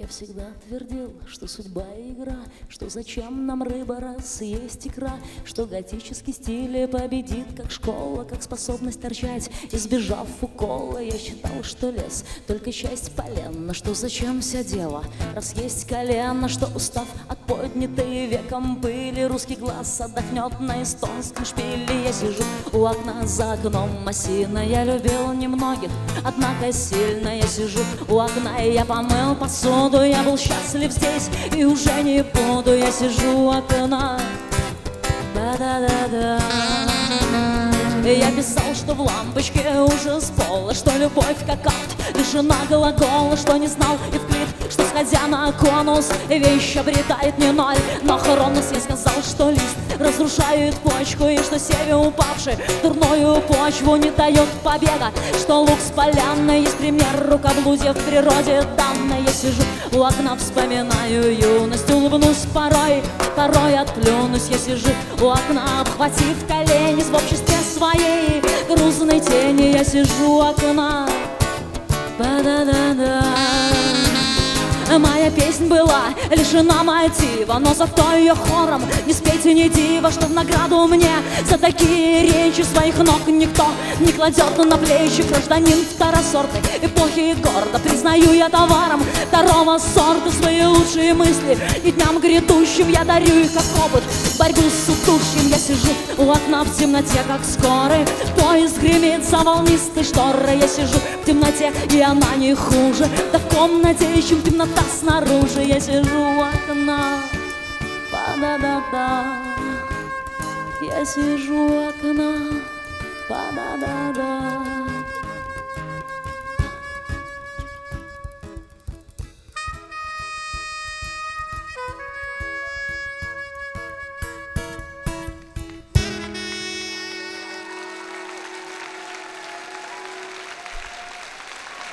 Я всегда твердил, что судьба и игра, что зачем нам рыба, раз есть икра, что готический стиль победит, как школа, как способность торчать, избежав укола. Я считал, что лес только часть полена, что зачем вся дело, раз есть колено, что устав от поднятой веком пыли, русский глаз отдохнет на эстонском шпиле. Я сижу у окна, за окном осина, я любил немногих, однако сильно. Я сижу у окна, и я помыл посуду, я был счастлив здесь и уже не буду. Я сижу у окна, да-да-да-да. Я писал, что в лампочке ужас пола, что любовь как акт лишена глагола, что не знал Евклид, что сходя на конус вещь обретает не ноль, но Хронос. Я сказал, что лист разрушает почку, и что севе упавший дурную почву не дает побега, что лук с поляны есть пример рукоблудия в природе данной. Я сижу у окна, вспоминаю юность, улыбнусь порой, порой отплюнусь. Я сижу у окна, обхватив колени в обществе своей грузной тени. Я сижу у окна, ба-да-да-да. Моя песнь была лишена мотива, но зато ее хором не спейте ни дива, что в награду мне за такие речи своих ног никто не кладет на плечи. Гражданин второсортной эпохи, и гордо признаю я товаром второго сорта свои лучшие мысли, и дням грядущим я дарю их как опыт борьбу с удушьем. Я сижу у окна в темноте, как скорый поезд гремит за волнистой шторой. Я сижу в темноте, и она не хуже, да в комнате, чем темнота снаружи. Я сижу у окна, ба-да-да-да. Я сижу у окна, ба-да-да-да.